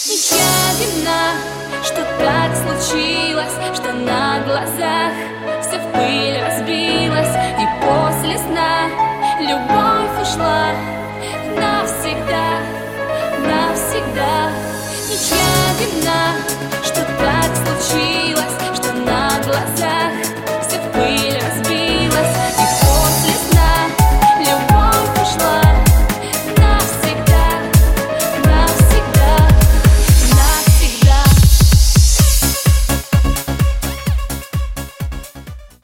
Я вина, что так случилось, что на глазах все в пыль разбилось. И